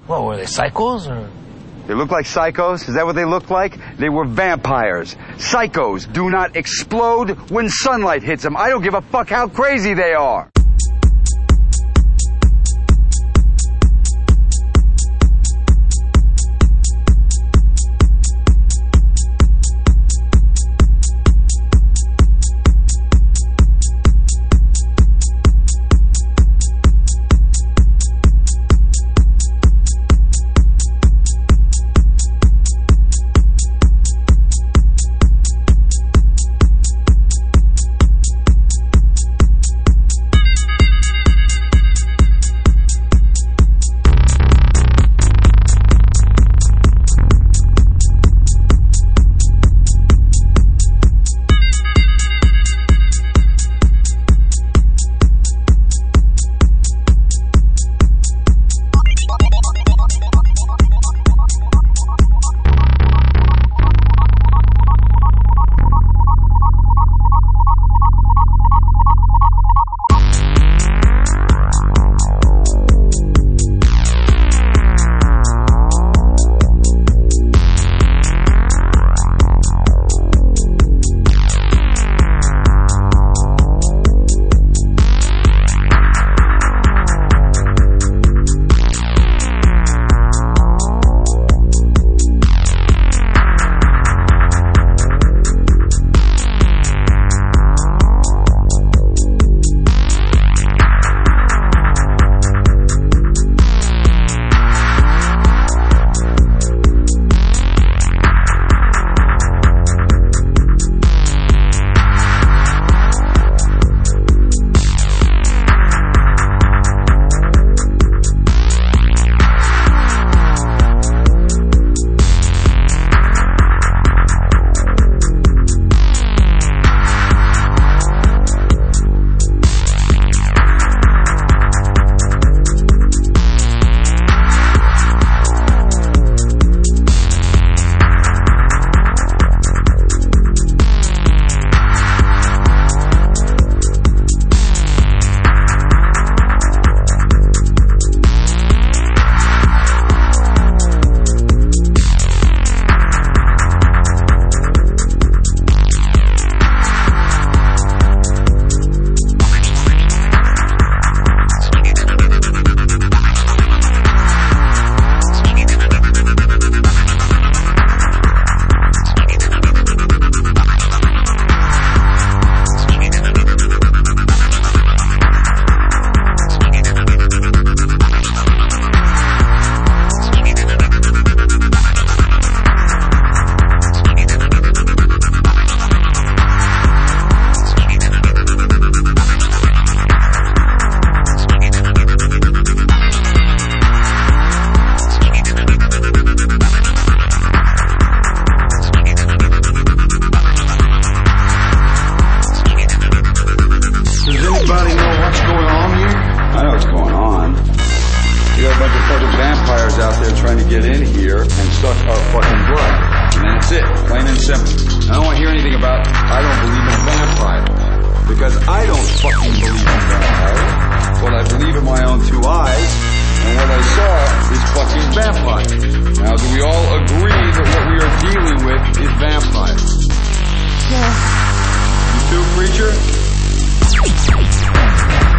What, were they psychos or? They look like psychos? Is that what they looked like? They were vampires. Psychos do not explode when sunlight hits them. I don't give a fuck how crazy they are. out there trying to get in here and suck our fucking blood. And that's it, plain and simple. I don't want to hear anything about I don't believe in vampires. Because I don't fucking believe in vampires. What I believe in my own two eyes, and what I saw is fucking vampires. Now, do we all agree that what we are dealing with is vampires? Yeah. You too, creature?